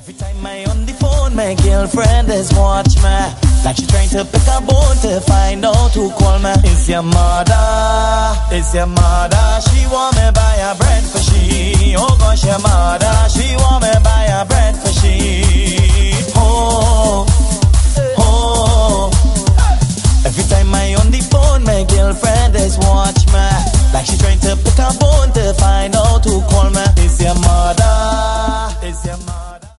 Every time I on the phone, my girlfriend is watch me. Like she trying to pick a bone to find out who call me. It's your mother, it's your mother. She want me buy a bread for she. Oh gosh, your mother, she want me buy a bread for she. Oh, oh. Every time I on the phone, my girlfriend is watch me. Like she trying to pick a bone to find